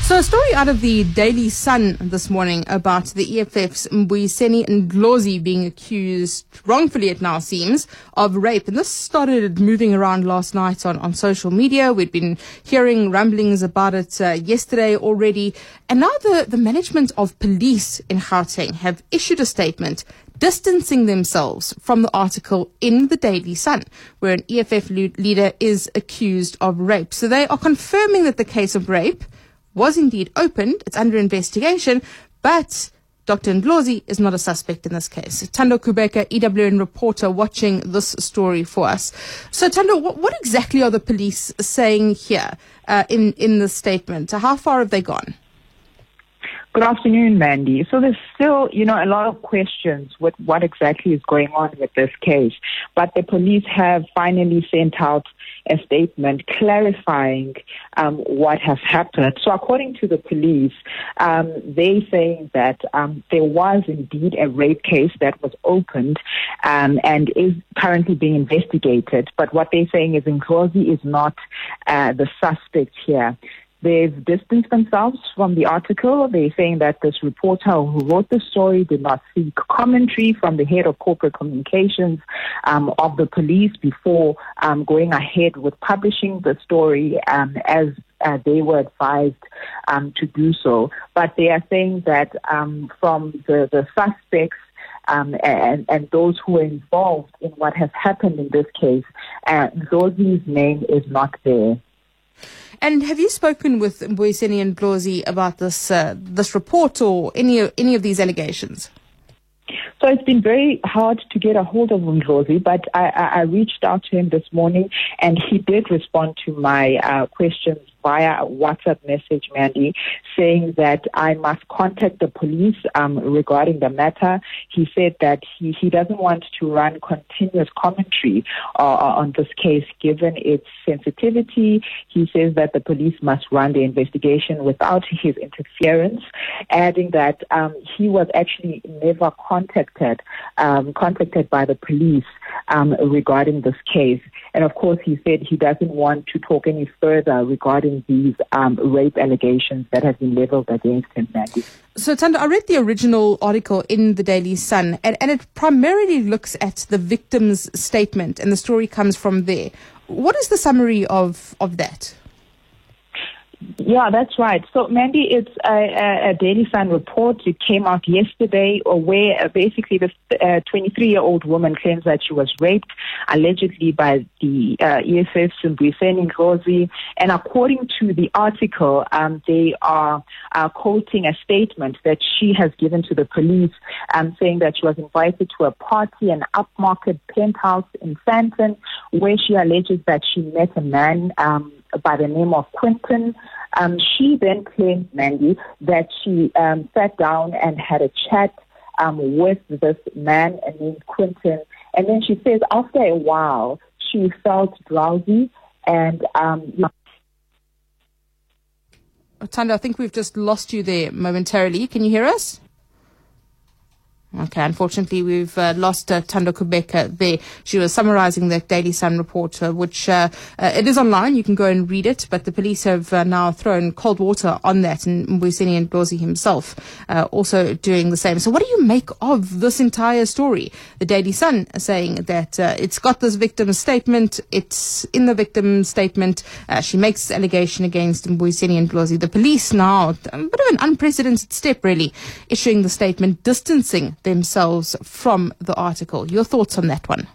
So a story out of the Daily Sun this morning about the EFF's Mbuyiseni Ndlozi being accused, wrongfully it now seems, of rape. And this started moving around last night on social media. We'd been hearing rumblings about it yesterday already. And now the management of police in Gauteng have issued a statement distancing themselves from the article in the Daily Sun, where an EFF leader is accused of rape. So they are confirming that the case of rape was indeed opened. It's under investigation, but Dr. Ndlozi is not a suspect in this case. Thando Kubeka, EWN reporter, watching this story for us. So, Thando, what exactly are the police saying here in the statement? How far have they gone? Good afternoon, Mandy. So there's still, a lot of questions with what exactly is going on with this case. But the police have finally sent out a statement clarifying what has happened. So according to the police, they saying that there was indeed a rape case that was opened and is currently being investigated. But what they're saying is Ndlozi is not the suspect here. They've distanced themselves from the article. They're saying that this reporter who wrote the story did not seek commentary from the head of corporate communications of the police before going ahead with publishing the story as they were advised to do so. But they are saying that from the suspects and those who are involved in what has happened in this case, Ndlozi's name is not there. And have you spoken with Mbuyiseni Ndlozi about this report or any of these allegations? So it's been very hard to get a hold of Ndlozi, but I reached out to him this morning, and he did respond to my questions via a WhatsApp message, Mandy, saying that I must contact the police regarding the matter. He said that he doesn't want to run continuous commentary on this case given its sensitivity. He says that the police must run the investigation without his interference, adding that he was actually never contacted by the police regarding this case. And of course, he said he doesn't want to talk any further regarding these rape allegations that have been leveled against him, Maggie. So, Thando, I read the original article in the Daily Sun, and it primarily looks at the victim's statement, and the story comes from there. What is the summary of that? Yeah, that's right. So, Mandy, it's a Daily Sun report. It came out yesterday where basically this 23-year-old woman claims that she was raped, allegedly by the EFF's Mbuyiseni Ndlozi. And according to the article, they are quoting a statement that she has given to the police, saying that she was invited to a party, an upmarket penthouse in Sandton, where she alleges that she met a man by the name of Quinton. She then claimed, Mandy, that she sat down and had a chat with this man named Quinton. And then she says after a while, she felt drowsy and... Thando, I think we've just lost you there momentarily. Can you hear us? Okay, unfortunately, we've lost Thando Kubeka there. She was summarizing the Daily Sun report, which it is online. You can go and read it. But the police have now thrown cold water on that, and Mbuyiseni Ndlozi himself also doing the same. So what do you make of this entire story? The Daily Sun saying that it's got this victim's statement. It's in the victim's statement. She makes allegation against Mbuyiseni Ndlozi. The police now, a bit of an unprecedented step, really, issuing the statement, distancing themselves from the article. Your thoughts on that one?